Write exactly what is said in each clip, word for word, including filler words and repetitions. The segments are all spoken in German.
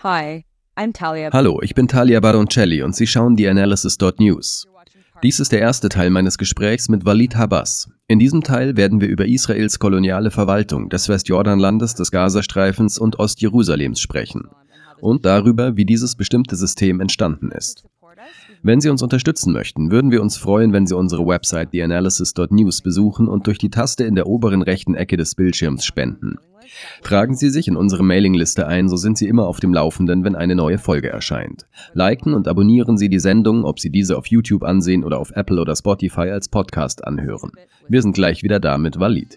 Hi, I'm Talia. Hallo, ich bin Talia Baroncelli und Sie schauen die Analysis Punkt News. Dies ist der erste Teil meines Gesprächs mit Walid Habas. In diesem Teil werden wir über Israels koloniale Verwaltung des Westjordanlandes, des Gazastreifens und Ostjerusalems sprechen und darüber, wie dieses bestimmte System entstanden ist. Wenn Sie uns unterstützen möchten, würden wir uns freuen, wenn Sie unsere Website the analysis dot news besuchen und durch die Taste in der oberen rechten Ecke des Bildschirms spenden. Tragen Sie sich in unsere Mailingliste ein, so sind Sie immer auf dem Laufenden, wenn eine neue Folge erscheint. Liken und abonnieren Sie die Sendung, ob Sie diese auf YouTube ansehen oder auf Apple oder Spotify als Podcast anhören. Wir sind gleich wieder da mit Walid.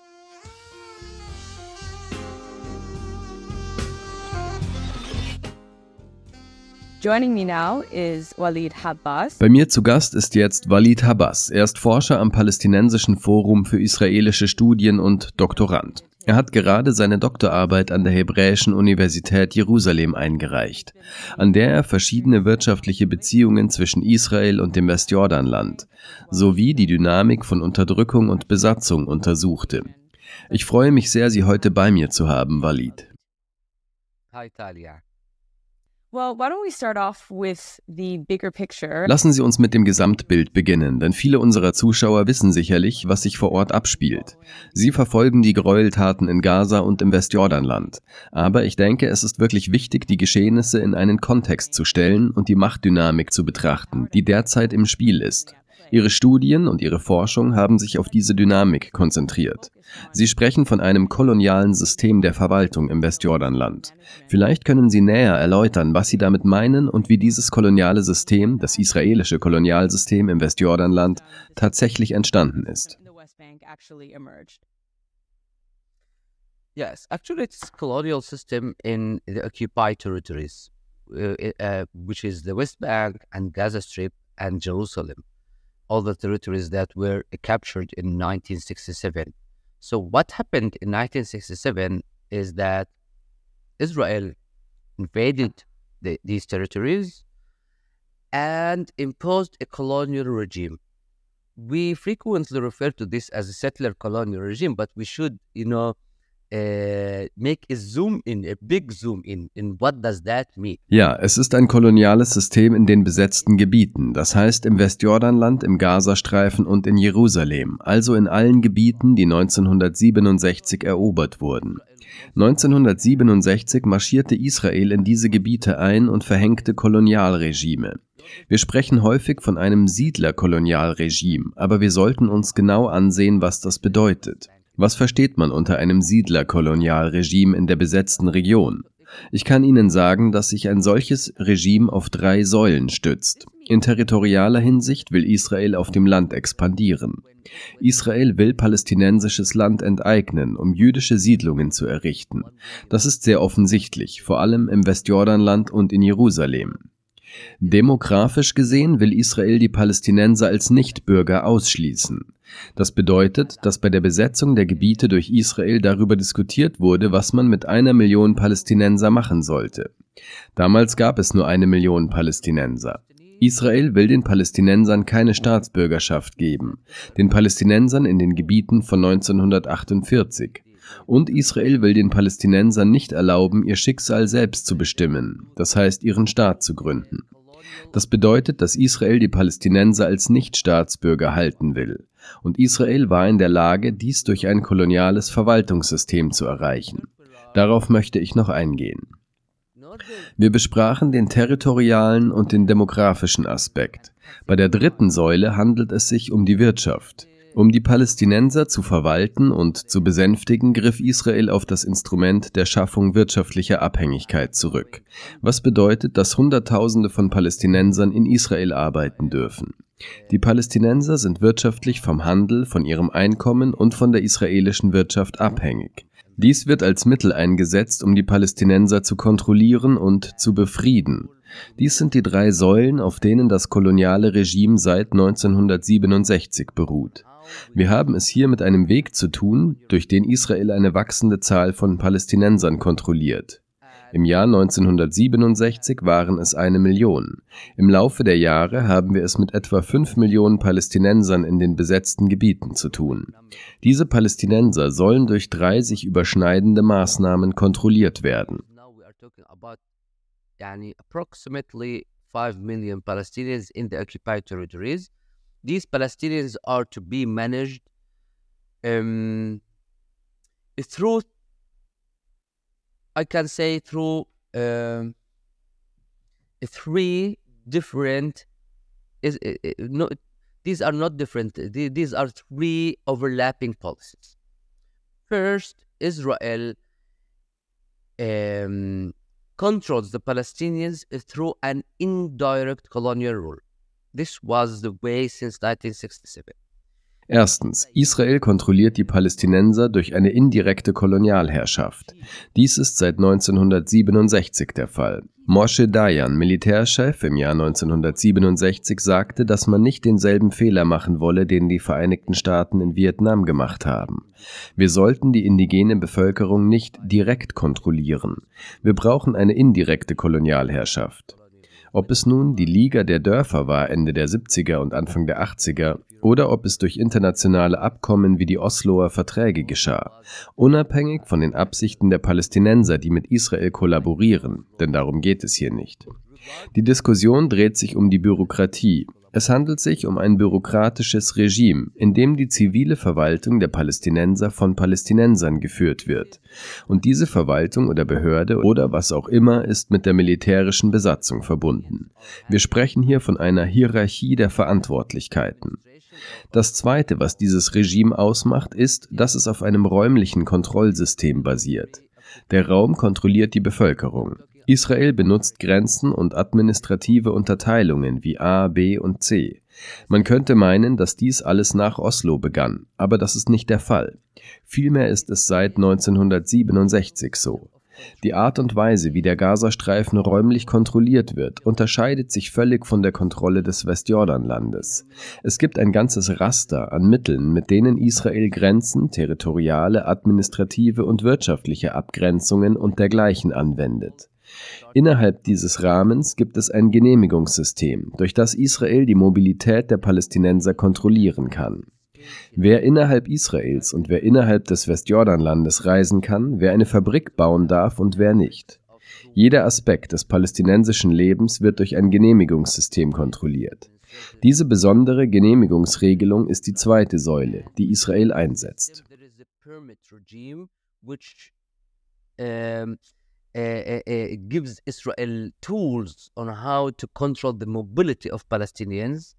Joining me now is Walid Habas. Bei mir zu Gast ist jetzt Walid Habas. Er ist Forscher am Palästinensischen Forum für israelische Studien und Doktorand. Er hat gerade seine Doktorarbeit an der Hebräischen Universität Jerusalem eingereicht, an der er verschiedene wirtschaftliche Beziehungen zwischen Israel und dem Westjordanland sowie die Dynamik von Unterdrückung und Besatzung untersuchte. Ich freue mich sehr, Sie heute bei mir zu haben, Walid. Hi, Talia. Well, why don't we start off with the bigger picture? Lassen Sie uns mit dem Gesamtbild beginnen, denn viele unserer Zuschauer wissen sicherlich, was sich vor Ort abspielt. Sie verfolgen die Gräueltaten in Gaza und im Westjordanland. Aber ich denke, es ist wirklich wichtig, die Geschehnisse in einen Kontext zu stellen und die Machtdynamik zu betrachten, die derzeit im Spiel ist. Ihre Studien und Ihre Forschung haben sich auf diese Dynamik konzentriert. Sie sprechen von einem kolonialen System der Verwaltung im Westjordanland. Vielleicht können Sie näher erläutern, was Sie damit meinen und wie dieses koloniale System, das israelische Kolonialsystem im Westjordanland, tatsächlich entstanden ist. Yes, actually it's a colonial system in the occupied territories, uh, uh, which is the West Bank and Gaza Strip and Jerusalem. All the territories that were captured in nineteen sixty-seven. So what happened in nineteen sixty-seven is that Israel invaded the, these territories and imposed a colonial regime. We frequently refer to this as a settler colonial regime, but we should, you know, Uh, make a zoom in, a big zoom in, in what does that mean? Ja, es ist ein koloniales System in den besetzten Gebieten, das heißt im Westjordanland, im Gazastreifen und in Jerusalem, also in allen Gebieten, die neunzehnhundertsiebenundsechzig erobert wurden. neunzehnhundertsiebenundsechzig marschierte Israel in diese Gebiete ein und verhängte Kolonialregime. Wir sprechen häufig von einem Siedlerkolonialregime, aber wir sollten uns genau ansehen, was das bedeutet. Was versteht man unter einem Siedlerkolonialregime in der besetzten Region? Ich kann Ihnen sagen, dass sich ein solches Regime auf drei Säulen stützt. In territorialer Hinsicht will Israel auf dem Land expandieren. Israel will palästinensisches Land enteignen, um jüdische Siedlungen zu errichten. Das ist sehr offensichtlich, vor allem im Westjordanland und in Jerusalem. Demografisch gesehen will Israel die Palästinenser als Nichtbürger ausschließen. Das bedeutet, dass bei der Besetzung der Gebiete durch Israel darüber diskutiert wurde, was man mit einer Million Palästinenser machen sollte. Damals gab es nur eine Million Palästinenser. Israel will den Palästinensern keine Staatsbürgerschaft geben, den Palästinensern in den Gebieten von neunzehnhundertachtundvierzig. Und Israel will den Palästinensern nicht erlauben, ihr Schicksal selbst zu bestimmen, das heißt ihren Staat zu gründen. Das bedeutet, dass Israel die Palästinenser als Nichtstaatsbürger halten will. Und Israel war in der Lage, dies durch ein koloniales Verwaltungssystem zu erreichen. Darauf möchte ich noch eingehen. Wir besprachen den territorialen und den demografischen Aspekt. Bei der dritten Säule handelt es sich um die Wirtschaft. Um die Palästinenser zu verwalten und zu besänftigen, griff Israel auf das Instrument der Schaffung wirtschaftlicher Abhängigkeit zurück, was bedeutet, dass Hunderttausende von Palästinensern in Israel arbeiten dürfen. Die Palästinenser sind wirtschaftlich vom Handel, von ihrem Einkommen und von der israelischen Wirtschaft abhängig. Dies wird als Mittel eingesetzt, um die Palästinenser zu kontrollieren und zu befrieden. Dies sind die drei Säulen, auf denen das koloniale Regime seit neunzehnhundertsiebenundsechzig beruht. Wir haben es hier mit einem Weg zu tun, durch den Israel eine wachsende Zahl von Palästinensern kontrolliert. Im Jahr neunzehnhundertsiebenundsechzig waren es eine Million. Im Laufe der Jahre haben wir es mit etwa fünf Millionen Palästinensern in den besetzten Gebieten zu tun. Diese Palästinenser sollen durch drei sich überschneidende Maßnahmen kontrolliert werden. yani approximately five million Palestinians in the occupied territories. These Palestinians are to be managed um, through, I can say, through um, three different, is uh, uh, no, these are not different, the- these are three overlapping policies. First, Israel um, controls the Palestinians through an indirect colonial rule. This was the way since nineteen sixty-seven. Erstens, Israel kontrolliert die Palästinenser durch eine indirekte Kolonialherrschaft. Dies ist seit neunzehnhundertsiebenundsechzig der Fall. Moshe Dayan, Militärchef im Jahr neunzehnhundertsiebenundsechzig, sagte, dass man nicht denselben Fehler machen wolle, den die Vereinigten Staaten in Vietnam gemacht haben. Wir sollten die indigene Bevölkerung nicht direkt kontrollieren. Wir brauchen eine indirekte Kolonialherrschaft. Ob es nun die Liga der Dörfer war Ende der siebziger und Anfang der achtziger oder ob es durch internationale Abkommen wie die Osloer Verträge geschah, unabhängig von den Absichten der Palästinenser, die mit Israel kollaborieren, denn darum geht es hier nicht. Die Diskussion dreht sich um die Bürokratie. Es handelt sich um ein bürokratisches Regime, in dem die zivile Verwaltung der Palästinenser von Palästinensern geführt wird. Und diese Verwaltung oder Behörde oder was auch immer ist mit der militärischen Besatzung verbunden. Wir sprechen hier von einer Hierarchie der Verantwortlichkeiten. Das Zweite, was dieses Regime ausmacht, ist, dass es auf einem räumlichen Kontrollsystem basiert. Der Raum kontrolliert die Bevölkerung. Israel benutzt Grenzen und administrative Unterteilungen wie A, B und C. Man könnte meinen, dass dies alles nach Oslo begann, aber das ist nicht der Fall. Vielmehr ist es seit neunzehnhundertsiebenundsechzig so. Die Art und Weise, wie der Gazastreifen räumlich kontrolliert wird, unterscheidet sich völlig von der Kontrolle des Westjordanlandes. Es gibt ein ganzes Raster an Mitteln, mit denen Israel Grenzen, territoriale, administrative und wirtschaftliche Abgrenzungen und dergleichen anwendet. Innerhalb dieses Rahmens gibt es ein Genehmigungssystem, durch das Israel die Mobilität der Palästinenser kontrollieren kann. Wer innerhalb Israels und wer innerhalb des Westjordanlandes reisen kann, wer eine Fabrik bauen darf und wer nicht. Jeder Aspekt des palästinensischen Lebens wird durch ein Genehmigungssystem kontrolliert. Diese besondere Genehmigungsregelung ist die zweite Säule, die Israel einsetzt. Um, uh, uh, uh, gives Israel tools on how to control the mobility of Palestinians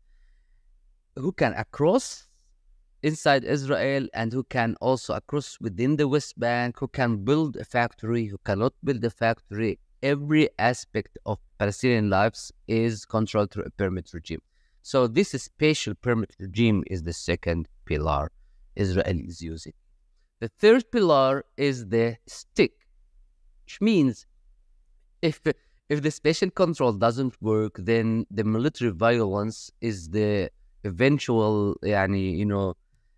who can cross inside Israel and who can also cross within the West Bank, who can build a factory, who cannot build a factory. Every aspect of Palestinian lives is controlled through a permit regime. So this spatial permit regime is the second pillar Israel is using. The third pillar is the stick, which means if if the spatial control doesn't work, then the military violence is the eventual, yani, you know,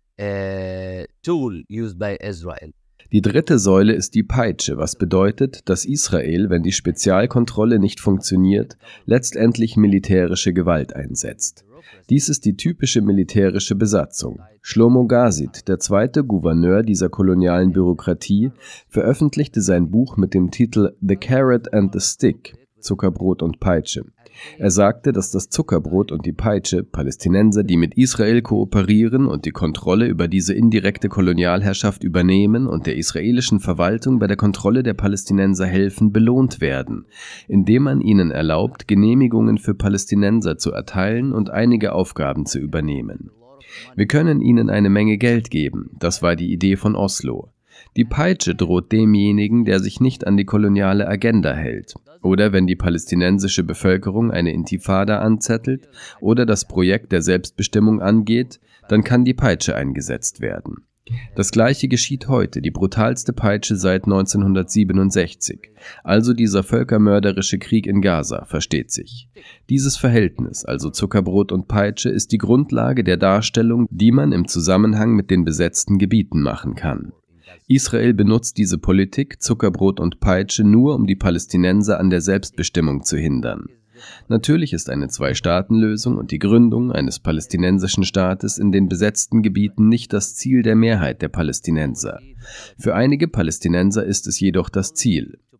uh, tool used by Israel. Die dritte Säule ist die Peitsche, was bedeutet, dass Israel, wenn die Spezialkontrolle nicht funktioniert, letztendlich militärische Gewalt einsetzt. Dies ist die typische militärische Besatzung. Shlomo Gazit, der zweite Gouverneur dieser kolonialen Bürokratie, veröffentlichte sein Buch mit dem Titel The Carrot and the Stick, Zuckerbrot und Peitsche. Er sagte, dass das Zuckerbrot und die Peitsche Palästinenser, die mit Israel kooperieren und die Kontrolle über diese indirekte Kolonialherrschaft übernehmen und der israelischen Verwaltung bei der Kontrolle der Palästinenser helfen, belohnt werden, indem man ihnen erlaubt, Genehmigungen für Palästinenser zu erteilen und einige Aufgaben zu übernehmen. Wir können ihnen eine Menge Geld geben, das war die Idee von Oslo. Die Peitsche droht demjenigen, der sich nicht an die koloniale Agenda hält, oder wenn die palästinensische Bevölkerung eine Intifada anzettelt oder das Projekt der Selbstbestimmung angeht, dann kann die Peitsche eingesetzt werden. Das Gleiche geschieht heute, die brutalste Peitsche seit neunzehnhundertsiebenundsechzig, also dieser völkermörderische Krieg in Gaza, versteht sich. Dieses Verhältnis, also Zuckerbrot und Peitsche, ist die Grundlage der Darstellung, die man im Zusammenhang mit den besetzten Gebieten machen kann. Israel benutzt diese Politik, Zuckerbrot und Peitsche, nur um die Palästinenser an der Selbstbestimmung zu hindern. Natürlich ist eine Zwei-Staaten-Lösung und die Gründung eines palästinensischen Staates in den besetzten Gebieten nicht das Ziel der Mehrheit der Palästinenser. Für einige Palästinenser ist es jedoch das Ziel.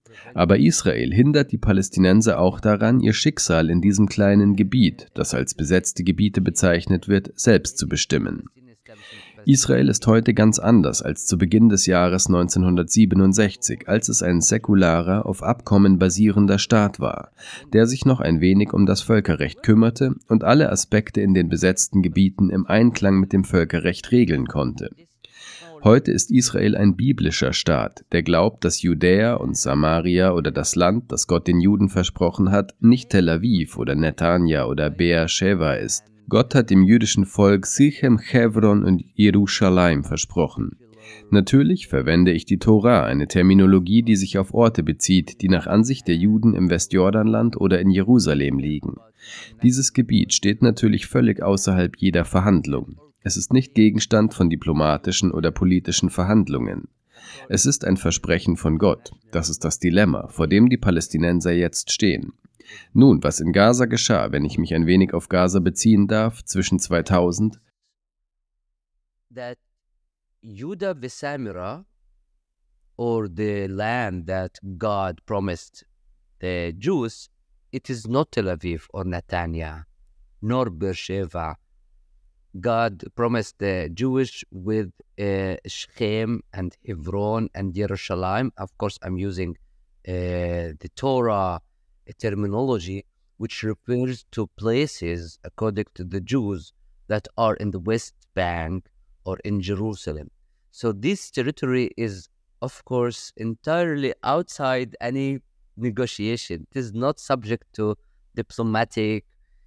Aber Israel hindert die Palästinenser auch daran, ihr Schicksal in diesem kleinen Gebiet, das als besetzte Gebiete bezeichnet wird, selbst zu bestimmen. Israel ist heute ganz anders als zu Beginn des Jahres neunzehnhundertsiebenundsechzig, als es ein säkularer, auf Abkommen basierender Staat war, der sich noch ein wenig um das Völkerrecht kümmerte und alle Aspekte in den besetzten Gebieten im Einklang mit dem Völkerrecht regeln konnte. Heute ist Israel ein biblischer Staat, der glaubt, dass Judäa und Samaria oder das Land, das Gott den Juden versprochen hat, nicht Tel Aviv oder Netanja oder Beer Sheva ist. Gott hat dem jüdischen Volk Sichem, Hebron und Jerusalem versprochen. Natürlich verwende ich die Tora, eine Terminologie, die sich auf Orte bezieht, die nach Ansicht der Juden im Westjordanland oder in Jerusalem liegen. Dieses Gebiet steht natürlich völlig außerhalb jeder Verhandlung. Es ist nicht Gegenstand von diplomatischen oder politischen Verhandlungen. Es ist ein Versprechen von Gott. Das ist das Dilemma, vor dem die Palästinenser jetzt stehen. Nun, was in Gaza geschah, wenn ich mich ein wenig auf Gaza beziehen darf, zwischen zweitausend that Judah Vesamira, or the land that God promised the Jews, it is not Tel Aviv or Netanya, nor Beersheba. God promised the Jewish with uh, Shechem and Hebron and Jerusalem. Of course, I'm using uh, the Torah terminology, which refers to places, according to the Jews, that are in the West Bank or in Jerusalem. So this territory is, of course, entirely outside any negotiation. It is not subject to diplomatic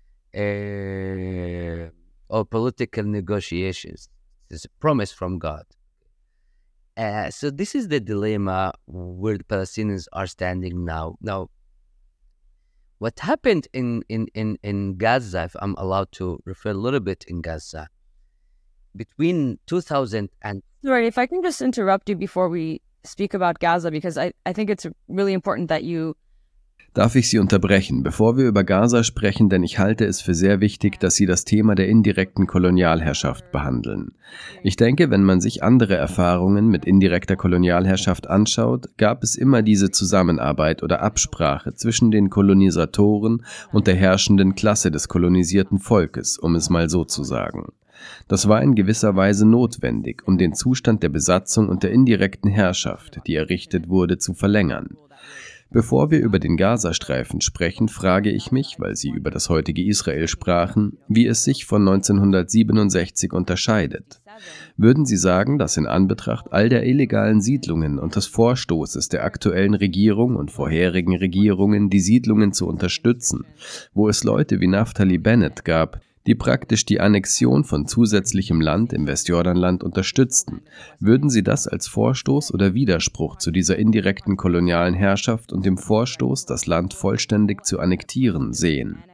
uh, or political negotiations. It is a promise from God. Uh, so this is the dilemma where the Palestinians are standing now. Now, what happened in, in, in, in Gaza, if I'm allowed to refer a little bit in Gaza, between two thousand and... Sorry, if I can just interrupt you before we speak about Gaza, because I, I think it's really important that you... Darf ich Sie unterbrechen, bevor wir über Gaza sprechen, denn ich halte es für sehr wichtig, dass Sie das Thema der indirekten Kolonialherrschaft behandeln. Ich denke, wenn man sich andere Erfahrungen mit indirekter Kolonialherrschaft anschaut, gab es immer diese Zusammenarbeit oder Absprache zwischen den Kolonisatoren und der herrschenden Klasse des kolonisierten Volkes, um es mal so zu sagen. Das war in gewisser Weise notwendig, um den Zustand der Besatzung und der indirekten Herrschaft, die errichtet wurde, zu verlängern. Bevor wir über den Gazastreifen sprechen, frage ich mich, weil Sie über das heutige Israel sprachen, wie es sich von neunzehnhundertsiebenundsechzig unterscheidet. Würden Sie sagen, dass in Anbetracht all der illegalen Siedlungen und des Vorstoßes der aktuellen Regierung und vorherigen Regierungen, die Siedlungen zu unterstützen, wo es Leute wie Naftali Bennett gab, die praktisch die Annexion von zusätzlichem Land im Westjordanland unterstützten, würden Sie das als Vorstoß oder Widerspruch zu dieser indirekten kolonialen Herrschaft und dem Vorstoß, das Land vollständig zu annektieren, sehen?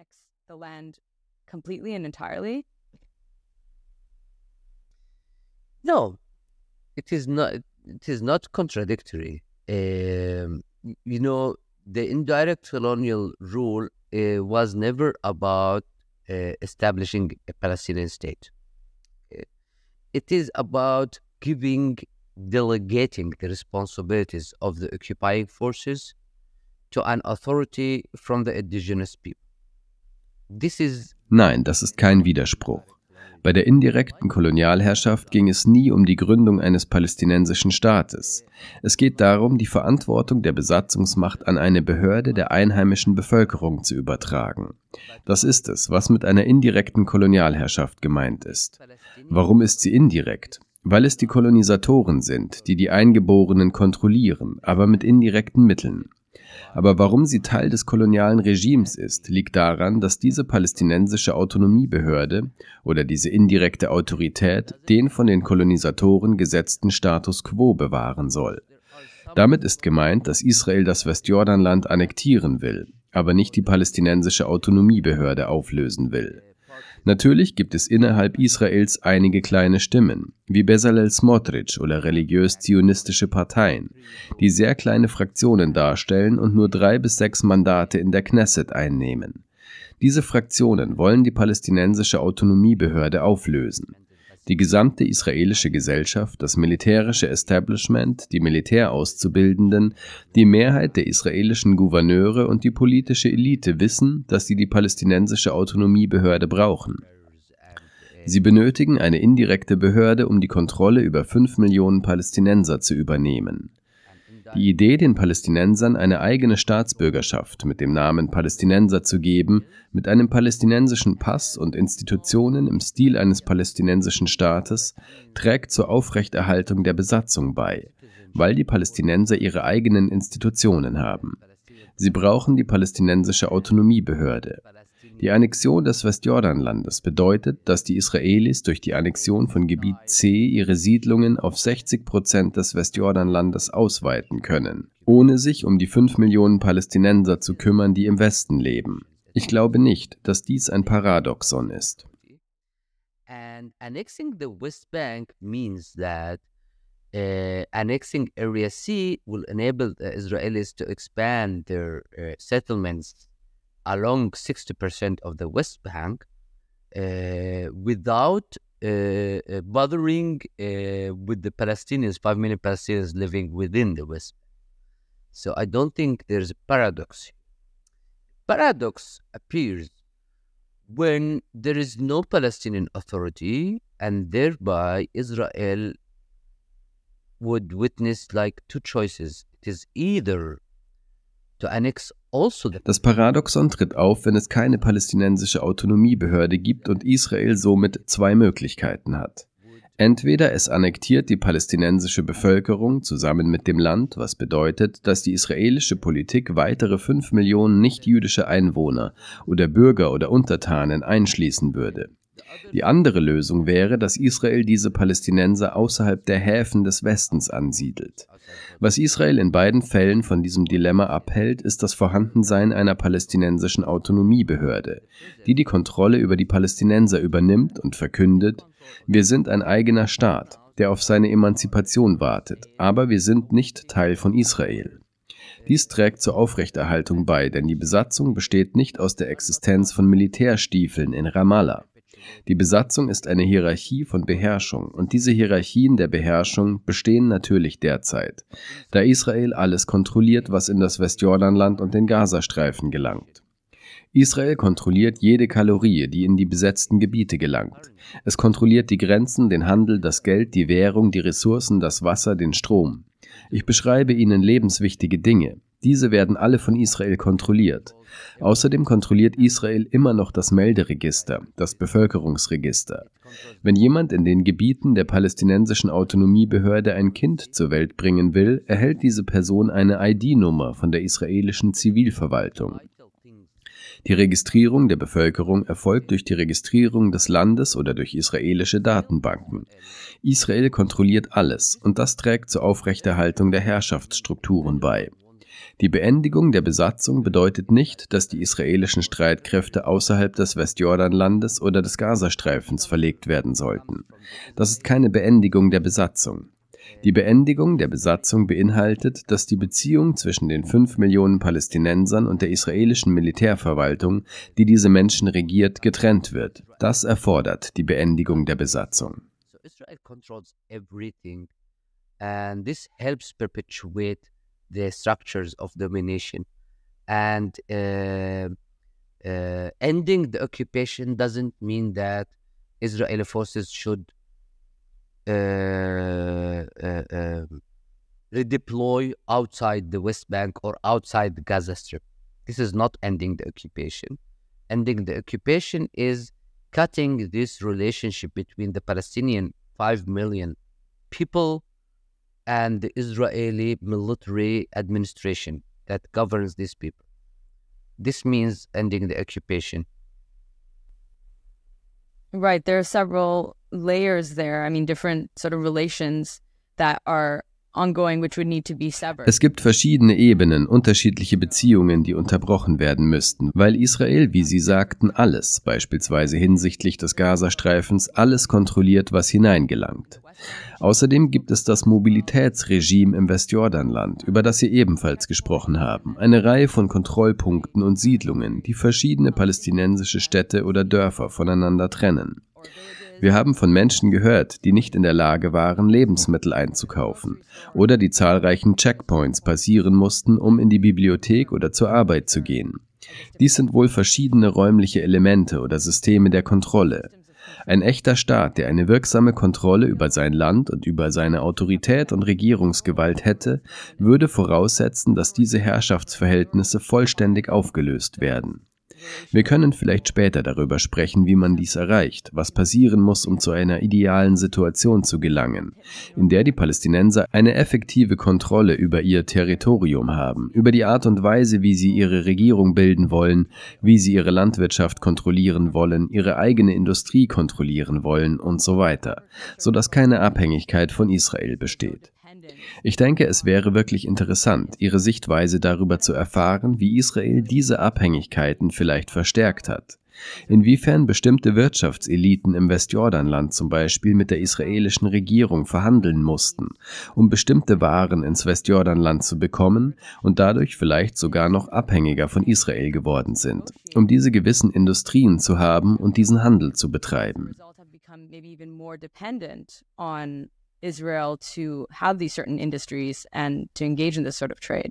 No, it is not. It is not contradictory. Um, you know, the indirect colonial rule uh, was never about Uh, establishing a Palestinian state. It is about giving, delegating the responsibilities of the occupying forces to an authority from the indigenous people. This is Nein, das ist kein Widerspruch. Bei der indirekten Kolonialherrschaft ging es nie um die Gründung eines palästinensischen Staates. Es geht darum, die Verantwortung der Besatzungsmacht an eine Behörde der einheimischen Bevölkerung zu übertragen. Das ist es, was mit einer indirekten Kolonialherrschaft gemeint ist. Warum ist sie indirekt? Weil es die Kolonisatoren sind, die die Eingeborenen kontrollieren, aber mit indirekten Mitteln. Aber warum sie Teil des kolonialen Regimes ist, liegt daran, dass diese palästinensische Autonomiebehörde oder diese indirekte Autorität den von den Kolonisatoren gesetzten Status quo bewahren soll. Damit ist gemeint, dass Israel das Westjordanland annektieren will, aber nicht die palästinensische Autonomiebehörde auflösen will. Natürlich gibt es innerhalb Israels einige kleine Stimmen, wie Bezalel Smotrich oder religiös-zionistische Parteien, die sehr kleine Fraktionen darstellen und nur drei bis sechs Mandate in der Knesset einnehmen. Diese Fraktionen wollen die palästinensische Autonomiebehörde auflösen. Die gesamte israelische Gesellschaft, das militärische Establishment, die Militärauszubildenden, die Mehrheit der israelischen Gouverneure und die politische Elite wissen, dass sie die palästinensische Autonomiebehörde brauchen. Sie benötigen eine indirekte Behörde, um die Kontrolle über fünf Millionen Palästinenser zu übernehmen. Die Idee, den Palästinensern eine eigene Staatsbürgerschaft mit dem Namen Palästinenser zu geben, mit einem palästinensischen Pass und Institutionen im Stil eines palästinensischen Staates, trägt zur Aufrechterhaltung der Besatzung bei, weil die Palästinenser ihre eigenen Institutionen haben. Sie brauchen die palästinensische Autonomiebehörde. Die Annexion des Westjordanlandes bedeutet, dass die Israelis durch die Annexion von Gebiet C ihre Siedlungen auf sechzig Prozent des Westjordanlandes ausweiten können, ohne sich um die fünf Millionen Palästinenser zu kümmern, die im Westen leben. Ich glaube nicht, dass dies ein Paradoxon ist. And annexing the West Bank means that uh, annexing Area C will enable the Israelis to expand their uh, settlements along sixty percent of the West Bank uh, without uh, uh, bothering uh, with the Palestinians, five million Palestinians living within the West Bank. So I don't think there's a paradox. Paradox appears when there is no Palestinian Authority and thereby Israel would witness like two choices. It is either to annex also the Das Paradoxon tritt auf, wenn es keine palästinensische Autonomiebehörde gibt und Israel somit zwei Möglichkeiten hat. Entweder es annektiert die palästinensische Bevölkerung zusammen mit dem Land, was bedeutet, dass die israelische Politik weitere fünf Millionen nicht-jüdische Einwohner oder Bürger oder Untertanen einschließen würde. Die andere Lösung wäre, dass Israel diese Palästinenser außerhalb der Häfen des Westens ansiedelt. Was Israel in beiden Fällen von diesem Dilemma abhält, ist das Vorhandensein einer palästinensischen Autonomiebehörde, die die Kontrolle über die Palästinenser übernimmt und verkündet: Wir sind ein eigener Staat, der auf seine Emanzipation wartet, aber wir sind nicht Teil von Israel. Dies trägt zur Aufrechterhaltung bei, denn die Besatzung besteht nicht aus der Existenz von Militärstiefeln in Ramallah. Die Besatzung ist eine Hierarchie von Beherrschung, und diese Hierarchien der Beherrschung bestehen natürlich derzeit, da Israel alles kontrolliert, was in das Westjordanland und den Gazastreifen gelangt. Israel kontrolliert jede Kalorie, die in die besetzten Gebiete gelangt. Es kontrolliert die Grenzen, den Handel, das Geld, die Währung, die Ressourcen, das Wasser, den Strom. Ich beschreibe Ihnen lebenswichtige Dinge. Diese werden alle von Israel kontrolliert. Außerdem kontrolliert Israel immer noch das Melderegister, das Bevölkerungsregister. Wenn jemand in den Gebieten der palästinensischen Autonomiebehörde ein Kind zur Welt bringen will, erhält diese Person eine I D-Nummer von der israelischen Zivilverwaltung. Die Registrierung der Bevölkerung erfolgt durch die Registrierung des Landes oder durch israelische Datenbanken. Israel kontrolliert alles, und das trägt zur Aufrechterhaltung der Herrschaftsstrukturen bei. Die Beendigung der Besatzung bedeutet nicht, dass die israelischen Streitkräfte außerhalb des Westjordanlandes oder des Gazastreifens verlegt werden sollten. Das ist keine Beendigung der Besatzung. Die Beendigung der Besatzung beinhaltet, dass die Beziehung zwischen den fünf Millionen Palästinensern und der israelischen Militärverwaltung, die diese Menschen regiert, getrennt wird. Das erfordert die Beendigung der Besatzung. So Israel controls everything, and this helps perpetuate the structures of domination. And uh, uh, ending the occupation doesn't mean that Israeli forces should uh, uh, uh, redeploy outside the West Bank or outside the Gaza Strip. This is not ending the occupation. Ending the occupation is cutting this relationship between the Palestinian five million people and the Israeli military administration that governs these people. This means ending the occupation. Right. There are several layers there. I mean, different sort of relations that are ongoing, which would need to be severed. Es gibt verschiedene Ebenen, unterschiedliche Beziehungen, die unterbrochen werden müssten, weil Israel, wie Sie sagten, alles, beispielsweise hinsichtlich des Gazastreifens, alles kontrolliert, was hineingelangt. Außerdem gibt es das Mobilitätsregime im Westjordanland, über das Sie ebenfalls gesprochen haben, eine Reihe von Kontrollpunkten und Siedlungen, die verschiedene palästinensische Städte oder Dörfer voneinander trennen. Wir haben von Menschen gehört, die nicht in der Lage waren, Lebensmittel einzukaufen oder die zahlreichen Checkpoints passieren mussten, um in die Bibliothek oder zur Arbeit zu gehen. Dies sind wohl verschiedene räumliche Elemente oder Systeme der Kontrolle. Ein echter Staat, der eine wirksame Kontrolle über sein Land und über seine Autorität und Regierungsgewalt hätte, würde voraussetzen, dass diese Herrschaftsverhältnisse vollständig aufgelöst werden. Wir können vielleicht später darüber sprechen, wie man dies erreicht, was passieren muss, um zu einer idealen Situation zu gelangen, in der die Palästinenser eine effektive Kontrolle über ihr Territorium haben, über die Art und Weise, wie sie ihre Regierung bilden wollen, wie sie ihre Landwirtschaft kontrollieren wollen, ihre eigene Industrie kontrollieren wollen und so weiter, sodass keine Abhängigkeit von Israel besteht. Ich denke, es wäre wirklich interessant, Ihre Sichtweise darüber zu erfahren, wie Israel diese Abhängigkeiten vielleicht verstärkt hat. Inwiefern bestimmte Wirtschaftseliten im Westjordanland zum Beispiel mit der israelischen Regierung verhandeln mussten, um bestimmte Waren ins Westjordanland zu bekommen und dadurch vielleicht sogar noch abhängiger von Israel geworden sind, um diese gewissen Industrien zu haben und diesen Handel zu betreiben. Israel to have these certain industries and to engage in this sort of trade.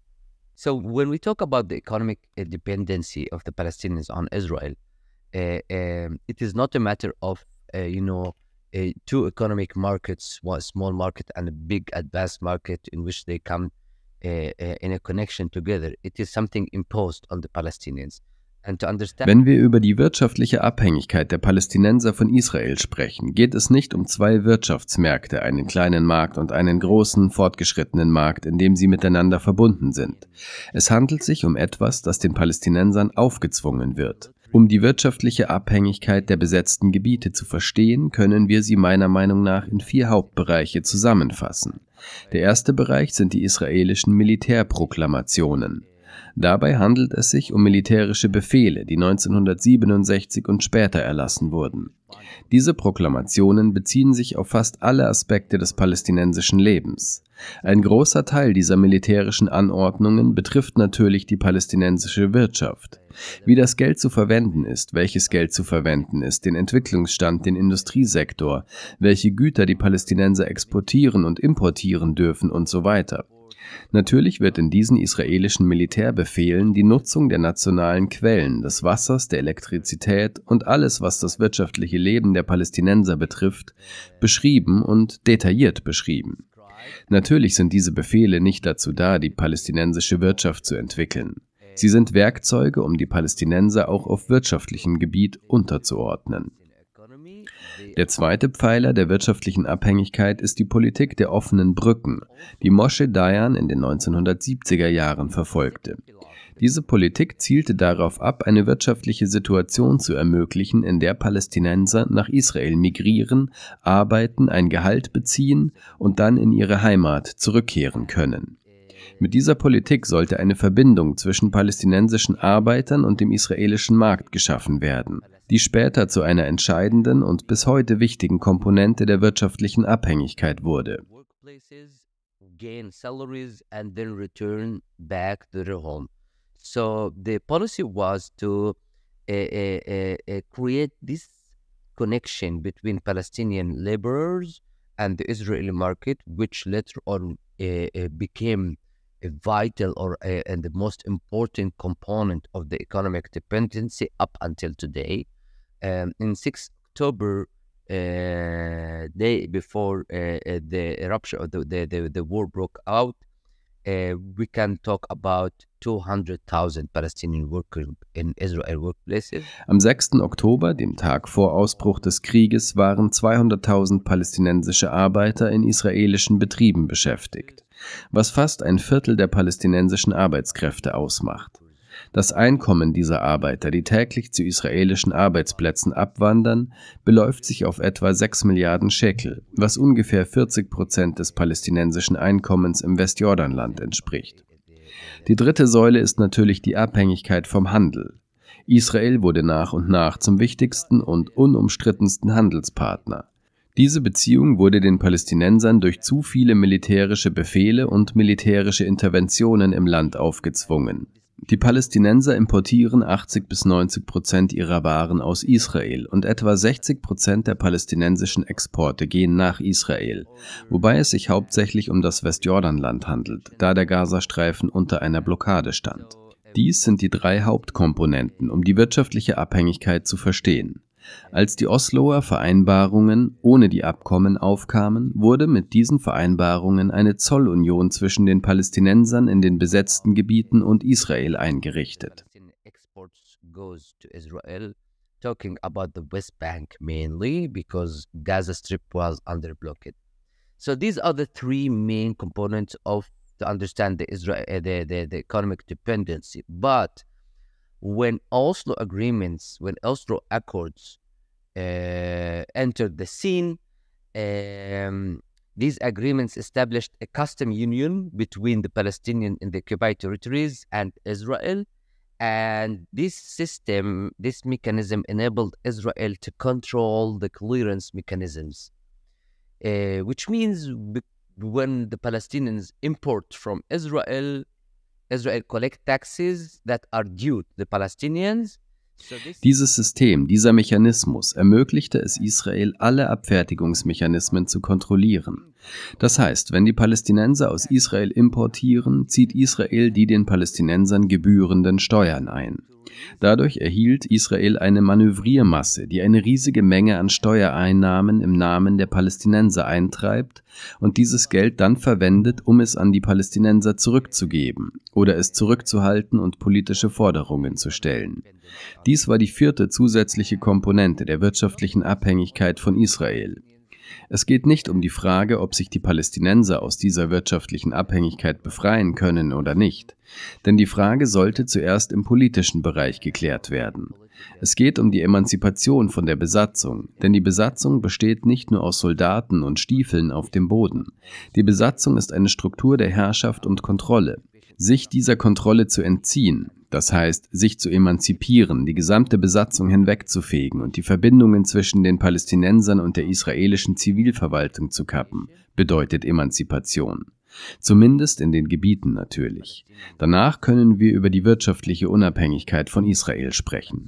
So when we talk about the economic uh, dependency of the Palestinians on Israel, uh, um, it is not a matter of, uh, you know, uh, two economic markets, one small market and a big advanced market in which they come uh, uh, in a connection together. It is something imposed on the Palestinians. Wenn wir über die wirtschaftliche Abhängigkeit der Palästinenser von Israel sprechen, geht es nicht um zwei Wirtschaftsmärkte, einen kleinen Markt und einen großen, fortgeschrittenen Markt, in dem sie miteinander verbunden sind. Es handelt sich um etwas, das den Palästinensern aufgezwungen wird. Um die wirtschaftliche Abhängigkeit der besetzten Gebiete zu verstehen, können wir sie meiner Meinung nach in vier Hauptbereiche zusammenfassen. Der erste Bereich sind die israelischen Militärproklamationen. Dabei handelt es sich um militärische Befehle, die neunzehnhundertsiebenundsechzig und später erlassen wurden. Diese Proklamationen beziehen sich auf fast alle Aspekte des palästinensischen Lebens. Ein großer Teil dieser militärischen Anordnungen betrifft natürlich die palästinensische Wirtschaft. Wie das Geld zu verwenden ist, welches Geld zu verwenden ist, den Entwicklungsstand, den Industriesektor, welche Güter die Palästinenser exportieren und importieren dürfen und so weiter. Natürlich wird in diesen israelischen Militärbefehlen die Nutzung der nationalen Quellen, des Wassers, der Elektrizität und alles, was das wirtschaftliche Leben der Palästinenser betrifft, beschrieben und detailliert beschrieben. Natürlich sind diese Befehle nicht dazu da, die palästinensische Wirtschaft zu entwickeln. Sie sind Werkzeuge, um die Palästinenser auch auf wirtschaftlichem Gebiet unterzuordnen. Der zweite Pfeiler der wirtschaftlichen Abhängigkeit ist die Politik der offenen Brücken, die Moshe Dayan in den neunzehnhundertsiebziger Jahren verfolgte. Diese Politik zielte darauf ab, eine wirtschaftliche Situation zu ermöglichen, in der Palästinenser nach Israel migrieren, arbeiten, ein Gehalt beziehen und dann in ihre Heimat zurückkehren können. Mit dieser Politik sollte eine Verbindung zwischen palästinensischen Arbeitern und dem israelischen Markt geschaffen werden, die später zu einer entscheidenden und bis heute wichtigen Komponente der wirtschaftlichen Abhängigkeit wurde. So the policy was to uh, uh, uh, create this connection between Palestinian laborers and the Israeli market, which later on uh, uh, became a vital or a, and the most important component of the economic dependency up until today. Um, in sixth October, uh, day before uh, uh, the eruption of the, the, the, the war broke out, uh, we can talk about two hundred thousand Palestinian workers in Israel workplaces. Am sechsten Oktober, dem Tag vor Ausbruch des Krieges, waren zweihunderttausend palästinensische Arbeiter in israelischen Betrieben beschäftigt, was fast ein Viertel der palästinensischen Arbeitskräfte ausmacht. Das Einkommen dieser Arbeiter, die täglich zu israelischen Arbeitsplätzen abwandern, beläuft sich auf etwa sechs Milliarden Shekel, was ungefähr vierzig Prozent des palästinensischen Einkommens im Westjordanland entspricht. Die dritte Säule ist natürlich die Abhängigkeit vom Handel. Israel wurde nach und nach zum wichtigsten und unumstrittensten Handelspartner. Diese Beziehung wurde den Palästinensern durch zu viele militärische Befehle und militärische Interventionen im Land aufgezwungen. Die Palästinenser importieren achtzig bis neunzig Prozent ihrer Waren aus Israel und etwa sechzig Prozent der palästinensischen Exporte gehen nach Israel, wobei es sich hauptsächlich um das Westjordanland handelt, da der Gazastreifen unter einer Blockade stand. Dies sind die drei Hauptkomponenten, um die wirtschaftliche Abhängigkeit zu verstehen. Als die Osloer Vereinbarungen ohne die Abkommen aufkamen, wurde mit diesen Vereinbarungen eine Zollunion zwischen den Palästinensern in den besetzten Gebieten und Israel eingerichtet. Talking about the West Bank mainly because Gaza Strip was under blockade. So these are the three main components of to understand the Israel the, the, the economic dependency. But when Oslo agreements, when Oslo Accords uh, entered the scene, um, these agreements established a custom union between the Palestinian and the occupied territories and Israel. And this system, this mechanism enabled Israel to control the clearance mechanisms, uh, which means when the Palestinians import from Israel, Israel collect taxes that are due to the Palestinians. So Dieses System, dieser Mechanismus ermöglichte es Israel, alle Abfertigungsmechanismen zu kontrollieren. Das heißt, wenn die Palästinenser aus Israel importieren, zieht Israel die den Palästinensern gebührenden Steuern ein. Dadurch erhielt Israel eine Manövriermasse, die eine riesige Menge an Steuereinnahmen im Namen der Palästinenser eintreibt und dieses Geld dann verwendet, um es an die Palästinenser zurückzugeben oder es zurückzuhalten und politische Forderungen zu stellen. Dies war die vierte zusätzliche Komponente der wirtschaftlichen Abhängigkeit von Israel. Es geht nicht um die Frage, ob sich die Palästinenser aus dieser wirtschaftlichen Abhängigkeit befreien können oder nicht, denn die Frage sollte zuerst im politischen Bereich geklärt werden. Es geht um die Emanzipation von der Besatzung, denn die Besatzung besteht nicht nur aus Soldaten und Stiefeln auf dem Boden. Die Besatzung ist eine Struktur der Herrschaft und Kontrolle. Sich dieser Kontrolle zu entziehen, das heißt, sich zu emanzipieren, die gesamte Besatzung hinwegzufegen und die Verbindungen zwischen den Palästinensern und der israelischen Zivilverwaltung zu kappen, bedeutet Emanzipation. Zumindest in den Gebieten natürlich. Danach können wir über die wirtschaftliche Unabhängigkeit von Israel sprechen.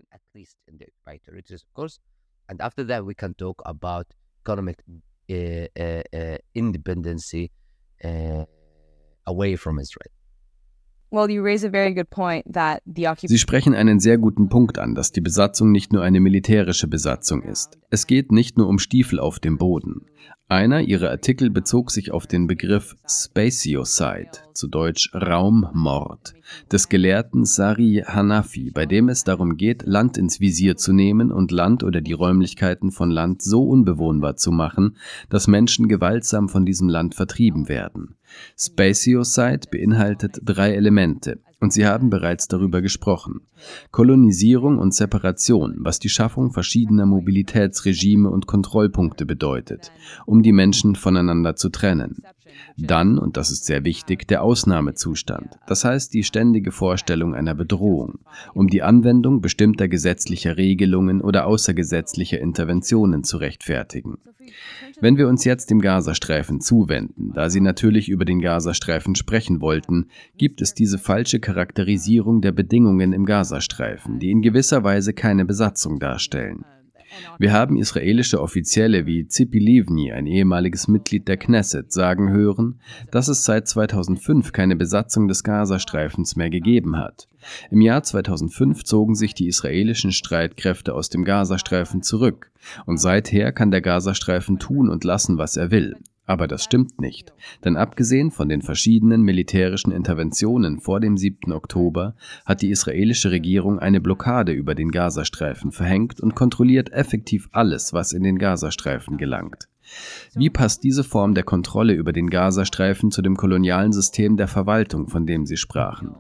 And after that we can talk about economic uh, uh, uh, independency uh, away from Israel. Well, you raise a very good point that the occupation. Sie sprechen einen sehr guten Punkt an, dass die Besatzung nicht nur eine militärische Besatzung ist. Es geht nicht nur um Stiefel auf dem Boden. Einer ihrer Artikel bezog sich auf den Begriff Spatiocide, zu Deutsch Raummord, des Gelehrten Sari Hanafi, bei dem es darum geht, Land ins Visier zu nehmen und Land oder die Räumlichkeiten von Land so unbewohnbar zu machen, dass Menschen gewaltsam von diesem Land vertrieben werden. Spatiocide beinhaltet drei Elemente, und Sie haben bereits darüber gesprochen. Kolonisierung und Separation, was die Schaffung verschiedener Mobilitätsregime und Kontrollpunkte bedeutet, um die Menschen voneinander zu trennen. Dann, und das ist sehr wichtig, der Ausnahmezustand, das heißt die ständige Vorstellung einer Bedrohung, um die Anwendung bestimmter gesetzlicher Regelungen oder außergesetzlicher Interventionen zu rechtfertigen. Wenn wir uns jetzt dem Gazastreifen zuwenden, da Sie natürlich über den Gazastreifen sprechen wollten, gibt es diese falsche Charakterisierung der Bedingungen im Gazastreifen, die in gewisser Weise keine Besatzung darstellen. Wir haben israelische Offizielle wie Tzipi Livni, ein ehemaliges Mitglied der Knesset, sagen hören, dass es seit zweitausendfünf keine Besatzung des Gazastreifens mehr gegeben hat. Im Jahr zweitausendfünf zogen sich die israelischen Streitkräfte aus dem Gazastreifen zurück und seither kann der Gazastreifen tun und lassen, was er will. Aber das stimmt nicht, denn abgesehen von den verschiedenen militärischen Interventionen vor dem siebten Oktober hat die israelische Regierung eine Blockade über den Gazastreifen verhängt und kontrolliert effektiv alles, was in den Gazastreifen gelangt. Wie passt diese Form der Kontrolle über den Gazastreifen zu dem kolonialen System der Verwaltung, von dem Sie sprachen?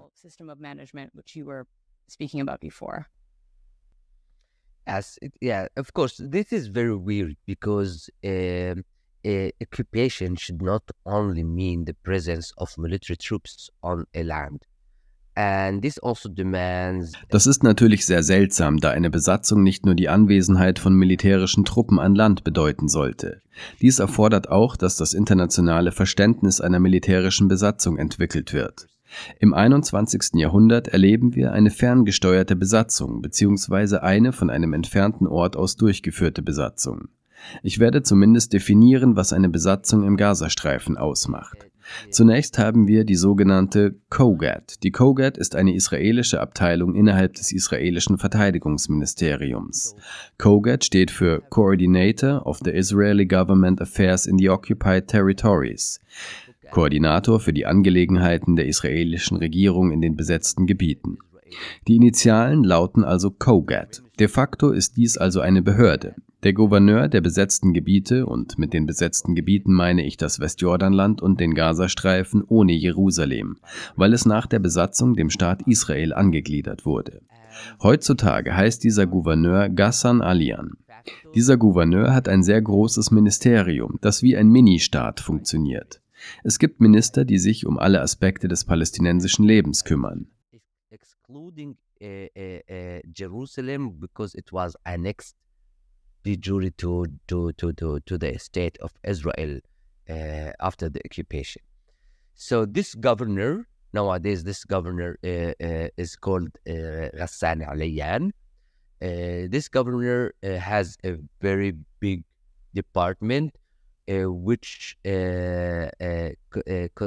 As it, yeah, of course, this is very weird because uh, uh, occupation should not only mean the presence of military troops on a land. And this also demands. Das ist natürlich sehr seltsam, da eine Besatzung nicht nur die Anwesenheit von militärischen Truppen an Land bedeuten sollte. Dies erfordert auch, dass das internationale Verständnis einer militärischen Besatzung entwickelt wird. Im einundzwanzigsten Jahrhundert erleben wir eine ferngesteuerte Besatzung bzw. eine von einem entfernten Ort aus durchgeführte Besatzung. Ich werde zumindest definieren, was eine Besatzung im Gazastreifen ausmacht. Zunächst haben wir die sogenannte COGAT. Die COGAT ist eine israelische Abteilung innerhalb des israelischen Verteidigungsministeriums. COGAT steht für Coordinator of the Israeli Government Affairs in the Occupied Territories, Koordinator für die Angelegenheiten der israelischen Regierung in den besetzten Gebieten. Die Initialen lauten also COGAT. De facto ist dies also eine Behörde. Der Gouverneur der besetzten Gebiete, und mit den besetzten Gebieten meine ich das Westjordanland und den Gazastreifen ohne Jerusalem, weil es nach der Besatzung dem Staat Israel angegliedert wurde. Heutzutage heißt dieser Gouverneur Ghassan Alian. Dieser Gouverneur hat ein sehr großes Ministerium, das wie ein Ministaat funktioniert. Es gibt Minister, die sich um alle Aspekte des palästinensischen Lebens kümmern. Excluding uh, uh, uh, Jerusalem because it was annexed de jure to, to, to, to, to the state of Israel uh, after the occupation. So this governor, nowadays this governor uh, uh, is called uh, Ghassan Alian. Uh, this governor uh, has a very big department uh, which uh, uh, uh,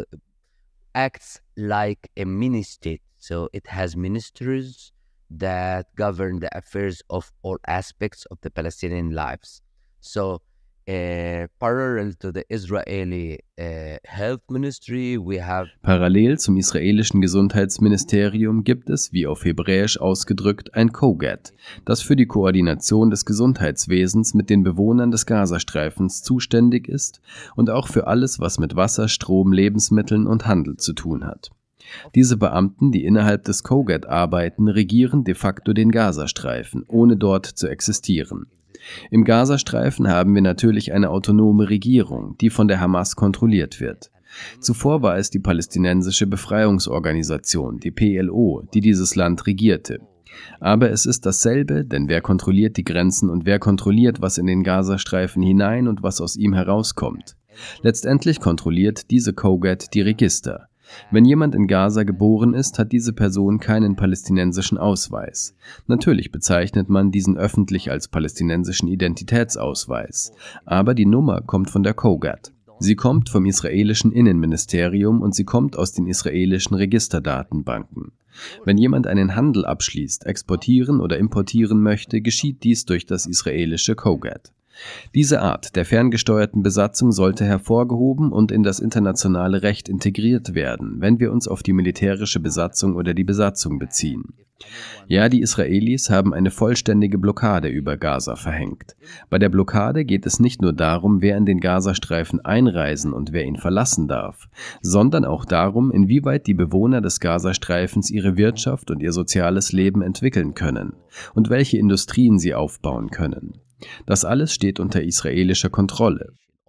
acts like a mini-state. So it has ministers that govern the affairs of all aspects of the Palestinian lives. So uh, parallel to the Israeli uh, health ministry, we have Parallel zum israelischen Gesundheitsministerium gibt es, wie auf Hebräisch ausgedrückt, ein COGAT, das für die Koordination des Gesundheitswesens mit den Bewohnern des Gazastreifens zuständig ist und auch für alles, was mit Wasser, Strom, Lebensmitteln und Handel zu tun hat. Diese Beamten, die innerhalb des COGAT arbeiten, regieren de facto den Gazastreifen, ohne dort zu existieren. Im Gazastreifen haben wir natürlich eine autonome Regierung, die von der Hamas kontrolliert wird. Zuvor war es die palästinensische Befreiungsorganisation, die P L O, die dieses Land regierte. Aber es ist dasselbe, denn wer kontrolliert die Grenzen und wer kontrolliert, was in den Gazastreifen hinein und was aus ihm herauskommt? Letztendlich kontrolliert diese COGAT die Register. Wenn jemand in Gaza geboren ist, hat diese Person keinen palästinensischen Ausweis. Natürlich bezeichnet man diesen öffentlich als palästinensischen Identitätsausweis, aber die Nummer kommt von der COGAT. Sie kommt vom israelischen Innenministerium und sie kommt aus den israelischen Registerdatenbanken. Wenn jemand einen Handel abschließt, exportieren oder importieren möchte, geschieht dies durch das israelische COGAT. Diese Art der ferngesteuerten Besatzung sollte hervorgehoben und in das internationale Recht integriert werden, wenn wir uns auf die militärische Besatzung oder die Besatzung beziehen. Ja, die Israelis haben eine vollständige Blockade über Gaza verhängt. Bei der Blockade geht es nicht nur darum, wer in den Gazastreifen einreisen und wer ihn verlassen darf, sondern auch darum, inwieweit die Bewohner des Gazastreifens ihre Wirtschaft und ihr soziales Leben entwickeln können und welche Industrien sie aufbauen können. Das alles steht unter israelischer Kontrolle.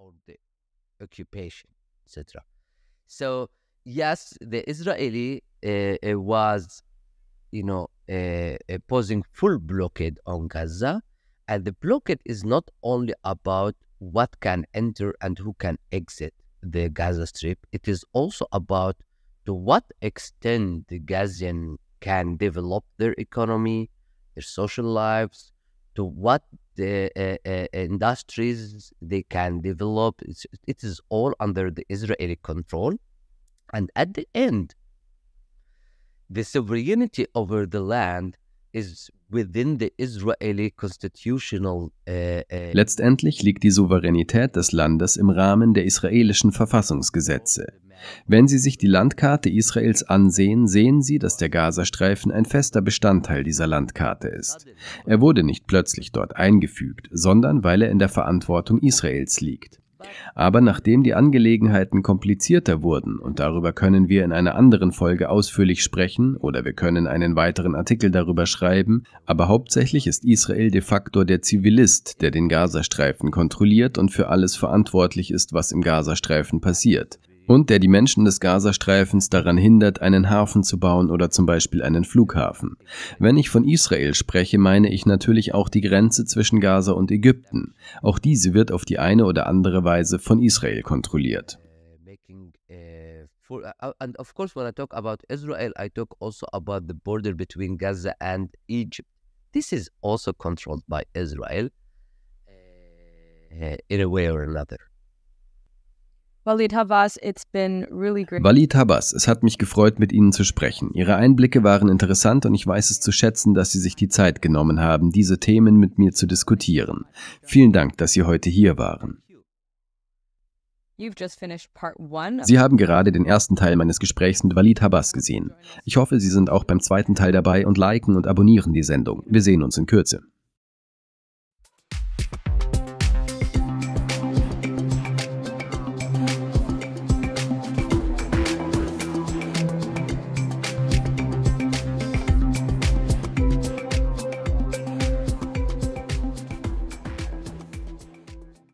So yes, the Israeli uh, was, you know, uh, posing full blockade on Gaza, and the blockade is not only about what can enter and who can exit the Gaza Strip. It is also about to what extent the Gazian can develop their economy, their social lives, to what the uh, uh, industries they can develop. It's, it is all under the Israeli control. And at the end, the sovereignty over the land is within the Israeli constitutional uh, uh, Letztendlich liegt die Souveränität des Landes im Rahmen der israelischen Verfassungsgesetze. Wenn Sie sich die Landkarte Israels ansehen, sehen Sie, dass der Gazastreifen ein fester Bestandteil dieser Landkarte ist. Er wurde nicht plötzlich dort eingefügt, sondern weil er in der Verantwortung Israels liegt. Aber nachdem die Angelegenheiten komplizierter wurden, und darüber können wir in einer anderen Folge ausführlich sprechen oder wir können einen weiteren Artikel darüber schreiben, aber hauptsächlich ist Israel de facto der Zivilist, der den Gazastreifen kontrolliert und für alles verantwortlich ist, was im Gazastreifen passiert. Und der die Menschen des Gazastreifens daran hindert, einen Hafen zu bauen oder zum Beispiel einen Flughafen. Wenn ich von Israel spreche, meine ich natürlich auch die Grenze zwischen Gaza und Ägypten. Auch diese wird auf die eine oder andere Weise von Israel kontrolliert. making uh, For uh, and of course, when I talk about Israel, I talk also about the border between Gaza and Egypt. This is also controlled by Israel uh, in a way or another. Walid Habas, it's been really great. Walid Habas, es hat mich gefreut, mit Ihnen zu sprechen. Ihre Einblicke waren interessant und ich weiß es zu schätzen, dass Sie sich die Zeit genommen haben, diese Themen mit mir zu diskutieren. Vielen Dank, dass Sie heute hier waren. You've just finished part one. Sie haben gerade den ersten Teil meines Gesprächs mit Walid Habas gesehen. Ich hoffe, Sie sind auch beim zweiten Teil dabei und liken und abonnieren die Sendung. Wir sehen uns in Kürze.